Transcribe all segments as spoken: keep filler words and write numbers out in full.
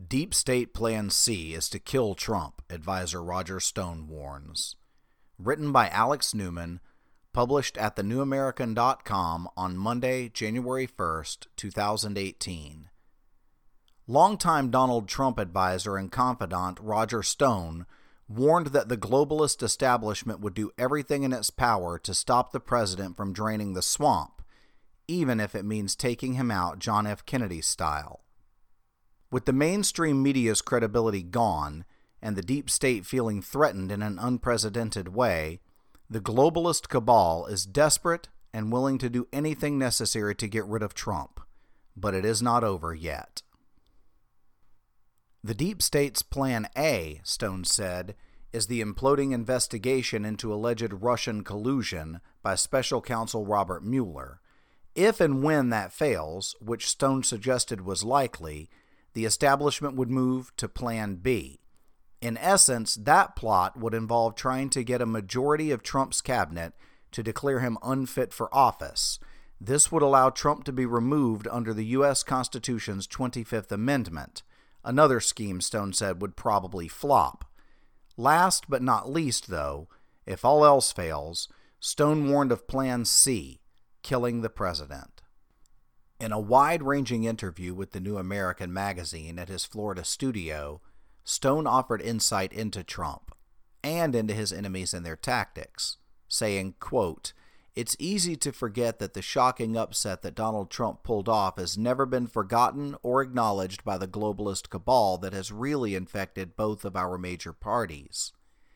Deep State Plan C is to kill Trump, advisor Roger Stone warns. Written by Alex Newman, published at the new american dot com on Monday, January first, two thousand eighteen. Longtime Donald Trump advisor and confidant Roger Stone warned that the globalist establishment would do everything in its power to stop the president from draining the swamp, even if it means taking him out John F. Kennedy style. With the mainstream media's credibility gone and the deep state feeling threatened in an unprecedented way, the globalist cabal is desperate and willing to do anything necessary to get rid of Trump. But it is not over yet. The deep state's Plan A, Stone said, is the imploding investigation into alleged Russian collusion by Special Counsel Robert Mueller. If and when that fails, which Stone suggested was likely, the establishment would move to Plan B. In essence, that plot would involve trying to get a majority of Trump's cabinet to declare him unfit for office. This would allow Trump to be removed under the U S Constitution's twenty-fifth Amendment. Another scheme, Stone said, would probably flop. Last but not least, though, if all else fails, Stone warned of Plan C, killing the president. In a wide-ranging interview with the New American magazine at his Florida studio, Stone offered insight into Trump and into his enemies and their tactics, saying, quote, "It's easy to forget that the shocking upset that Donald Trump pulled off has never been forgotten or acknowledged by the globalist cabal that has really infected both of our major parties."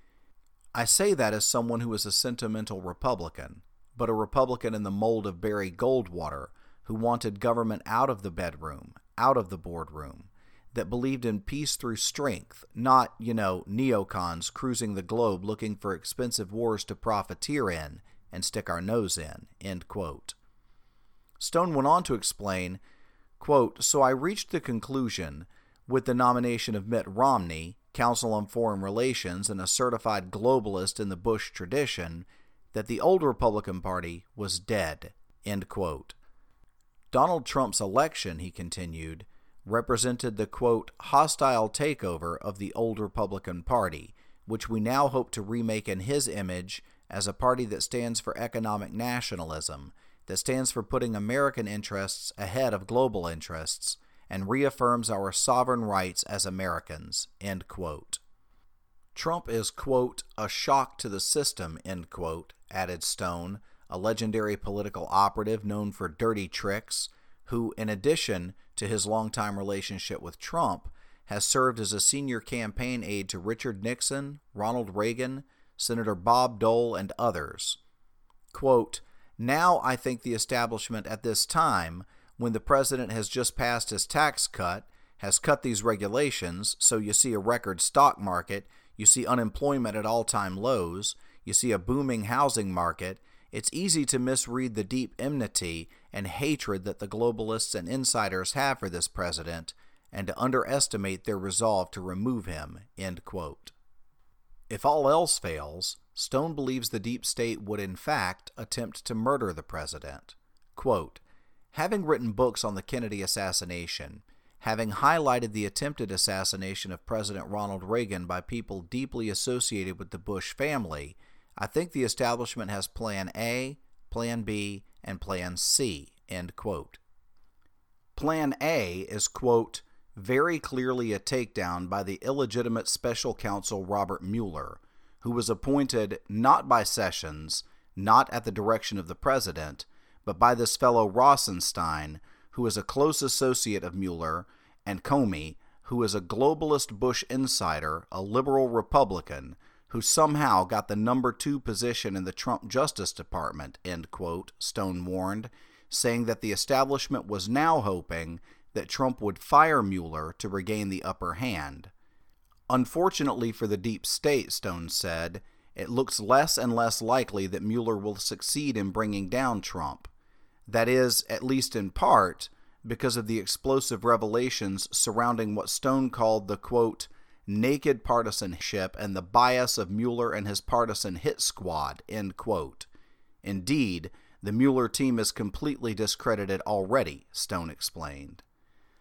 I say that as someone who is a sentimental Republican, but a Republican in the mold of Barry Goldwater, who wanted government out of the bedroom, out of the boardroom, that believed in peace through strength, not, you know, neocons cruising the globe looking for expensive wars to profiteer in and stick our nose in, end quote. Stone went on to explain, quote, "So I reached the conclusion, with the nomination of Mitt Romney, Counsel on Foreign Relations and a certified globalist in the Bush tradition, that the old Republican Party was dead," end quote. Donald Trump's election, he continued, represented the, quote, "hostile takeover of the old Republican Party, which we now hope to remake in his image as a party that stands for economic nationalism, that stands for putting American interests ahead of global interests, and reaffirms our sovereign rights as Americans," end quote. Trump is, quote, "a shock to the system," end quote, added Stone, a legendary political operative known for dirty tricks, who, in addition to his longtime relationship with Trump, has served as a senior campaign aide to Richard Nixon, Ronald Reagan, Senator Bob Dole, and others. Quote, "Now I think the establishment at this time, when the president has just passed his tax cut, has cut these regulations, so you see a record stock market, you see unemployment at all-time lows, you see a booming housing market, it's easy to misread the deep enmity and hatred that the globalists and insiders have for this president, and to underestimate their resolve to remove him," end quote. If all else fails, Stone believes the deep state would in fact attempt to murder the president. Quote, "Having written books on the Kennedy assassination, having highlighted the attempted assassination of President Ronald Reagan by people deeply associated with the Bush family, I think the establishment has Plan A, Plan B, and Plan C," end quote. Plan A is, quote, "very clearly a takedown by the illegitimate special counsel Robert Mueller, who was appointed not by Sessions, not at the direction of the president, but by this fellow Rosenstein, who is a close associate of Mueller, and Comey, who is a globalist Bush insider, a liberal Republican, who somehow got the number two position in the Trump Justice Department," end quote, Stone warned, saying that the establishment was now hoping that Trump would fire Mueller to regain the upper hand. Unfortunately for the deep state, Stone said, it looks less and less likely that Mueller will succeed in bringing down Trump. That is, at least in part, because of the explosive revelations surrounding what Stone called the, quote, "naked partisanship and the bias of Mueller and his partisan hit squad," end quote. Indeed, the Mueller team is completely discredited already, Stone explained.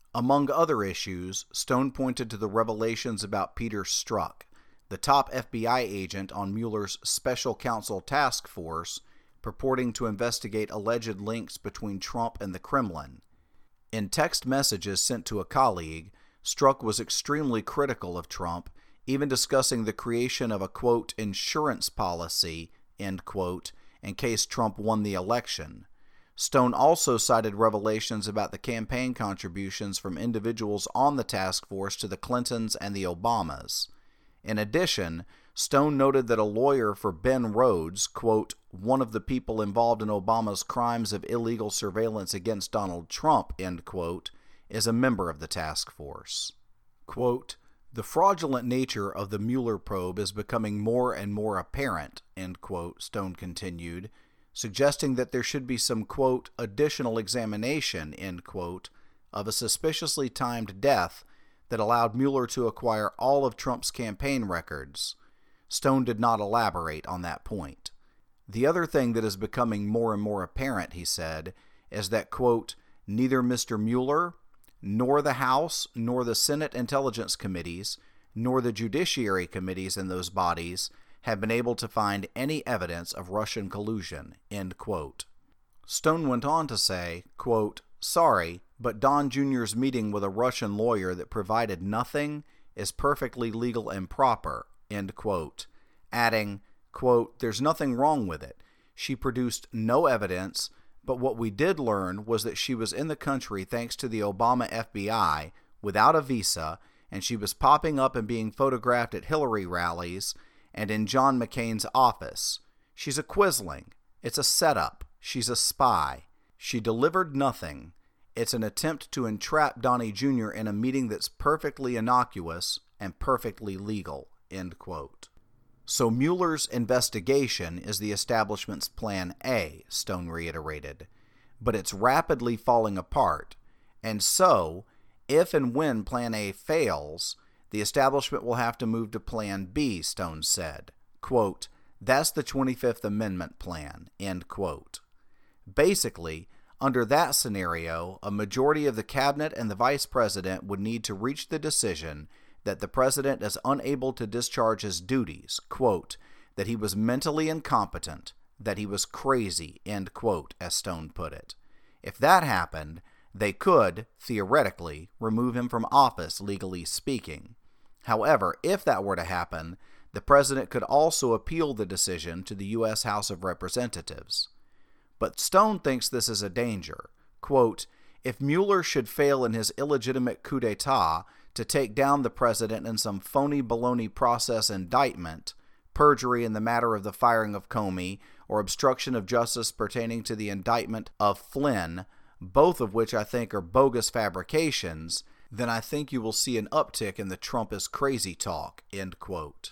Among other issues, Stone pointed to the revelations about Peter Strzok, the top F B I agent on Mueller's special counsel task force, purporting to investigate alleged links between Trump and the Kremlin. In text messages sent to a colleague, Strzok was extremely critical of Trump, even discussing the creation of a, quote, insurance policy, end quote, in case Trump won the election. Stone also cited revelations about the campaign contributions from individuals on the task force to the Clintons and the Obamas. In addition, Stone noted that a lawyer for Ben Rhodes, quote, one of the people involved in Obama's crimes of illegal surveillance against Donald Trump, end quote, is a member of the task force. Quote, the fraudulent nature of the Mueller probe is becoming more and more apparent, end quote, Stone continued, suggesting that there should be some, quote, additional examination, end quote, of a suspiciously timed death that allowed Mueller to acquire all of Trump's campaign records. Stone did not elaborate on that point. The other thing that is becoming more and more apparent, he said, is that, quote, neither Mister Mueller, nor the House, nor the Senate Intelligence Committees, nor the Judiciary Committees in those bodies have been able to find any evidence of Russian collusion, end quote. Stone went on to say, quote, sorry, but Don Junior's meeting with a Russian lawyer that provided nothing is perfectly legal and proper, end quote, adding, quote, there's nothing wrong with it. She produced no evidence, but what we did learn was that she was in the country thanks to the Obama F B I without a visa, and she was popping up and being photographed at Hillary rallies and in John McCain's office. She's a Quisling. It's a setup. She's a spy. She delivered nothing. It's an attempt to entrap Donnie Junior in a meeting that's perfectly innocuous and perfectly legal, end quote. So Mueller's investigation is the establishment's plan A, Stone reiterated, but it's rapidly falling apart, and so, if and when plan A fails, the establishment will have to move to plan B, Stone said. Quote, that's the twenty-fifth Amendment plan, end quote. Basically, under that scenario, a majority of the cabinet and the vice president would need to reach the decision that the president is unable to discharge his duties, quote, that he was mentally incompetent, that he was crazy, end quote, as Stone put it. If that happened, they could, theoretically, remove him from office, legally speaking. However, if that were to happen, the president could also appeal the decision to the U S House of Representatives. But Stone thinks this is a danger. Quote, if Mueller should fail in his illegitimate coup d'etat to take down the president in some phony baloney process indictment, perjury in the matter of the firing of Comey, or obstruction of justice pertaining to the indictment of Flynn, both of which I think are bogus fabrications, then I think you will see an uptick in the Trump is crazy talk, end quote.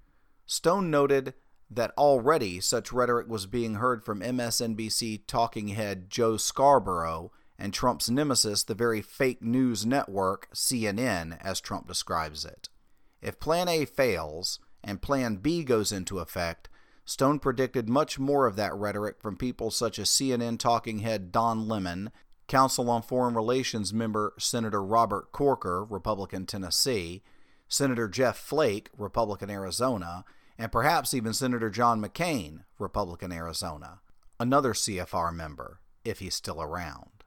Stone noted that already such rhetoric was being heard from M S N B C talking head Joe Scarborough and Trump's nemesis, the very fake news network C N N, as Trump describes it. If Plan A fails and Plan B goes into effect, Stone predicted much more of that rhetoric from people such as C N N talking head Don Lemon, Council on Foreign Relations member Senator Robert Corker, Republican Tennessee, Senator Jeff Flake, Republican Arizona, and perhaps even Senator John McCain, Republican Arizona, another C F R member, if he's still around.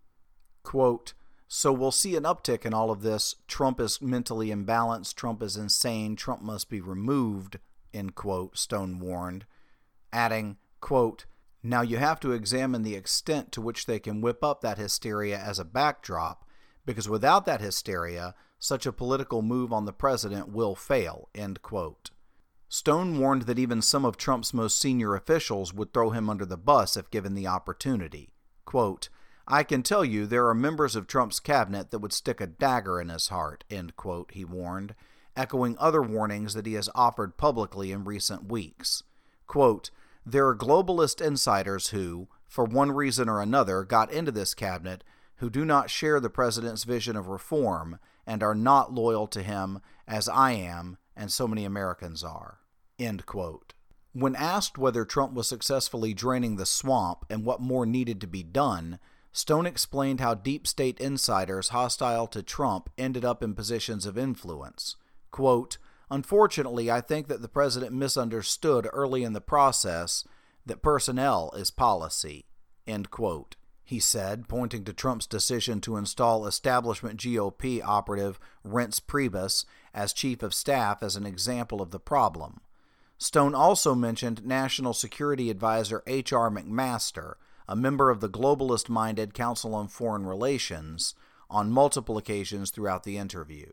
Quote, so we'll see an uptick in all of this. Trump is mentally imbalanced. Trump is insane. Trump must be removed, end quote, Stone warned, adding, quote, now you have to examine the extent to which they can whip up that hysteria as a backdrop, because without that hysteria, such a political move on the president will fail, end quote. Stone warned that even some of Trump's most senior officials would throw him under the bus if given the opportunity. Quote, I can tell you there are members of Trump's cabinet that would stick a dagger in his heart, end quote, he warned, echoing other warnings that he has offered publicly in recent weeks. Quote, there are globalist insiders who, for one reason or another, got into this cabinet who do not share the president's vision of reform and are not loyal to him as I am and so many Americans are, end quote. When asked whether Trump was successfully draining the swamp and what more needed to be done, Stone explained how deep state insiders hostile to Trump ended up in positions of influence. Quote, "Unfortunately, I think that the president misunderstood early in the process that personnel is policy," end quote. He said, pointing to Trump's decision to install establishment G O P operative Reince Priebus as chief of staff as an example of the problem. Stone also mentioned National Security Advisor H R McMaster, a member of the globalist-minded Council on Foreign Relations, on multiple occasions throughout the interview.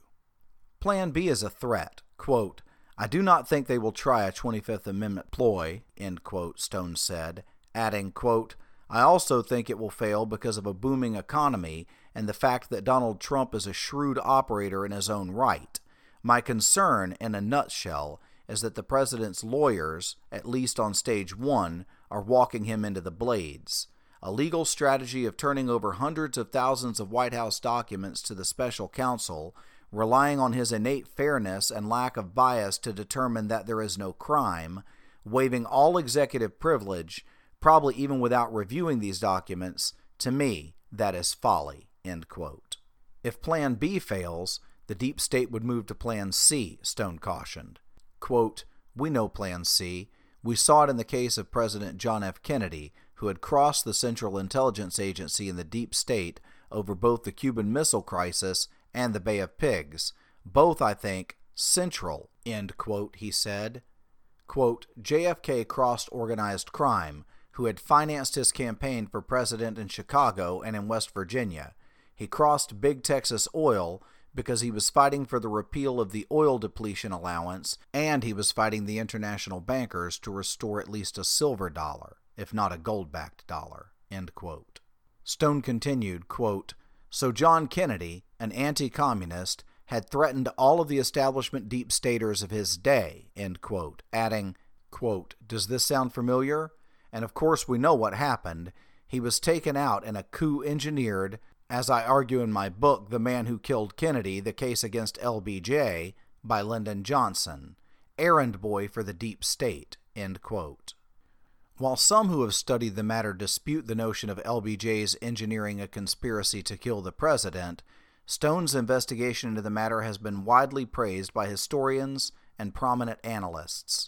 Plan B is a threat. Quote, "I do not think they will try a twenty-fifth Amendment ploy," end quote, Stone said, adding, quote, "I also think it will fail because of a booming economy and the fact that Donald Trump is a shrewd operator in his own right. My concern, in a nutshell, is that the president's lawyers, at least on stage one, are walking him into the blades. A legal strategy of turning over hundreds of thousands of White House documents to the special counsel, relying on his innate fairness and lack of bias to determine that there is no crime, waiving all executive privilege, probably even without reviewing these documents, to me, that is folly," end quote. If Plan B fails, the deep state would move to Plan C, Stone cautioned. Quote, "We know Plan C. We saw it in the case of President John F. Kennedy, who had crossed the Central Intelligence Agency and the deep state over both the Cuban Missile Crisis and the Bay of Pigs. Both, I think, central," end quote, he said. Quote, "J F K crossed organized crime, who had financed his campaign for president in Chicago and in West Virginia. He crossed Big Texas Oil because he was fighting for the repeal of the oil depletion allowance, and he was fighting the international bankers to restore at least a silver dollar, if not a gold-backed dollar," end quote. Stone continued, quote, "So John Kennedy, an anti-communist, had threatened all of the establishment deep staters of his day," end quote, adding, quote, "Does this sound familiar? And of course we know what happened. He was taken out in a coup engineered, as I argue in my book, The Man Who Killed Kennedy, The Case Against L B J, by Lyndon Johnson, errand boy for the deep state," end quote. While some who have studied the matter dispute the notion of L B J's engineering a conspiracy to kill the president, Stone's investigation into the matter has been widely praised by historians and prominent analysts.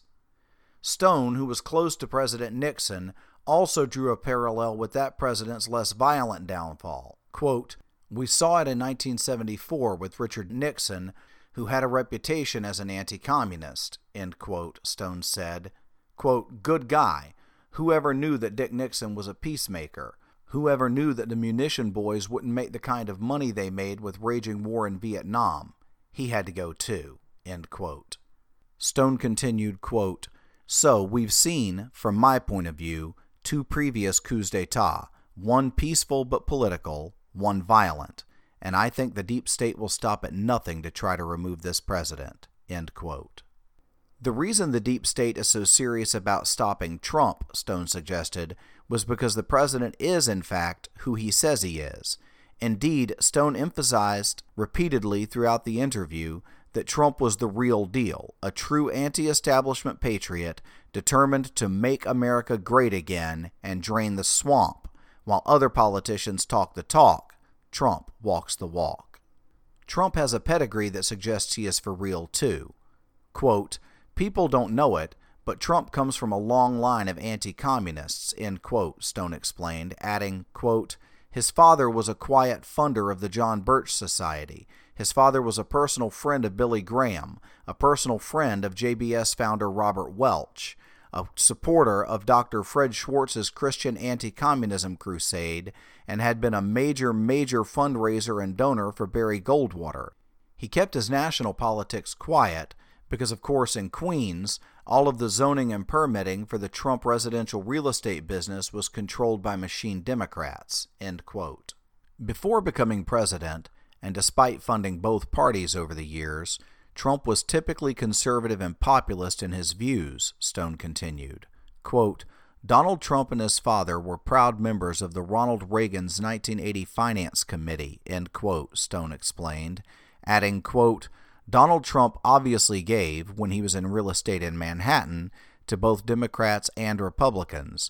Stone, who was close to President Nixon, also drew a parallel with that president's less violent downfall. Quote, "We saw it in nineteen seventy-four with Richard Nixon, who had a reputation as an anti-communist," end quote, Stone said. Quote, "Good guy. Whoever knew that Dick Nixon was a peacemaker? Whoever knew that the munition boys wouldn't make the kind of money they made with raging war in Vietnam? He had to go too," end quote. Stone continued, quote, "So we've seen, from my point of view, two previous coups d'etat, one peaceful but political, one violent, and I think the deep state will stop at nothing to try to remove this president," end quote. The reason the deep state is so serious about stopping Trump, Stone suggested, was because the president is, in fact, who he says he is. Indeed, Stone emphasized repeatedly throughout the interview that Trump was the real deal, a true anti-establishment patriot determined to make America great again and drain the swamp. While other politicians talk the talk, Trump walks the walk. Trump has a pedigree that suggests he is for real, too. Quote, "People don't know it, but Trump comes from a long line of anti-communists," end quote, Stone explained, adding, quote, "His father was a quiet funder of the John Birch Society. His father was a personal friend of Billy Graham, a personal friend of J B S founder Robert Welch, a supporter of Doctor Fred Schwartz's Christian anti-communism crusade, and had been a major, major fundraiser and donor for Barry Goldwater. He kept his national politics quiet because, of course, in Queens, all of the zoning and permitting for the Trump residential real estate business was controlled by machine Democrats," end quote. Before becoming president, and despite funding both parties over the years, Trump was typically conservative and populist in his views, Stone continued. Quote, "Donald Trump and his father were proud members of the Ronald Reagan's nineteen eighty Finance Committee," end quote, Stone explained, adding, quote, "Donald Trump obviously gave, when he was in real estate in Manhattan, to both Democrats and Republicans,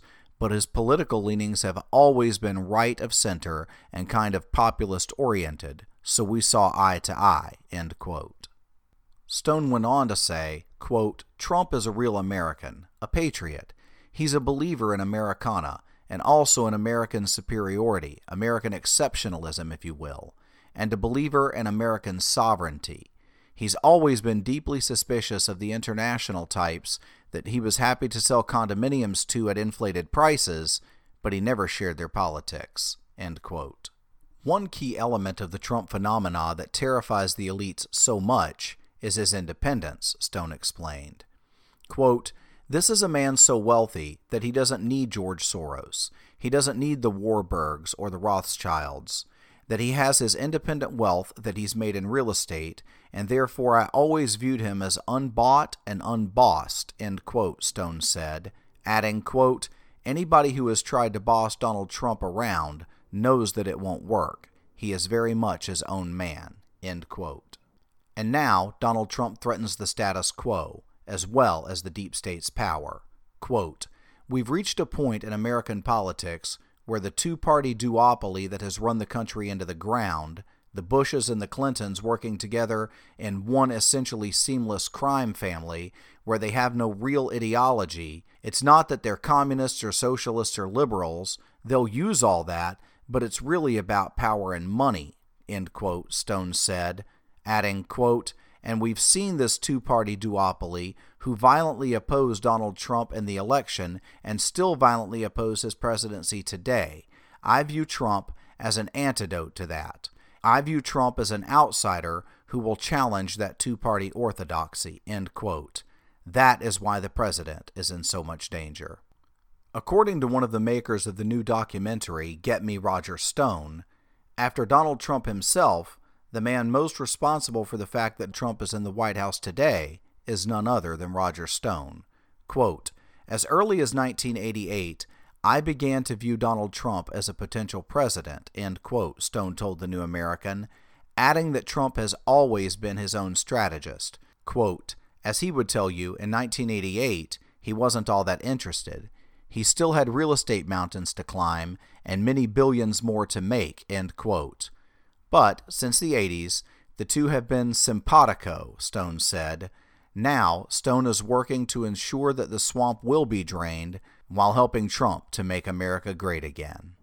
but his political leanings have always been right of center and kind of populist-oriented, so we saw eye to eye," end quote. Stone went on to say, quote, "Trump is a real American, a patriot. He's a believer in Americana, and also in American superiority, American exceptionalism, if you will, and a believer in American sovereignty. He's always been deeply suspicious of the international types that he was happy to sell condominiums to at inflated prices, but he never shared their politics," end quote. One key element of the Trump phenomena that terrifies the elites so much is his independence, Stone explained. Quote, "This is a man so wealthy that he doesn't need George Soros. He doesn't need the Warburgs or the Rothschilds. That he has his independent wealth that he's made in real estate, and therefore I always viewed him as unbought and unbossed," end quote, Stone said, adding, quote, "Anybody who has tried to boss Donald Trump around knows that it won't work. He is very much his own man," end quote. And now Donald Trump threatens the status quo, as well as the deep state's power. Quote, "We've reached a point in American politics where the two-party duopoly that has run the country into the ground, the Bushes and the Clintons working together in one essentially seamless crime family where they have no real ideology. It's not that they're communists or socialists or liberals. They'll use all that, but it's really about power and money," end quote, Stone said, adding, quote, "And we've seen this two-party duopoly who violently opposed Donald Trump in the election and still violently oppose his presidency today. I view Trump as an antidote to that. I view Trump as an outsider who will challenge that two-party orthodoxy," end quote. That is why the president is in so much danger. According to one of the makers of the new documentary, Get Me Roger Stone, after Donald Trump himself, the man most responsible for the fact that Trump is in the White House today is none other than Roger Stone. Quote, "As early as nineteen eighty-eight, I began to view Donald Trump as a potential president," end quote, Stone told the New American, adding that Trump has always been his own strategist. Quote, "As he would tell you, in nineteen eighty-eight, he wasn't all that interested. He still had real estate mountains to climb and many billions more to make," end quote. But since the eighties, the two have been simpatico, Stone said. Now, Stone is working to ensure that the swamp will be drained while helping Trump to make America great again.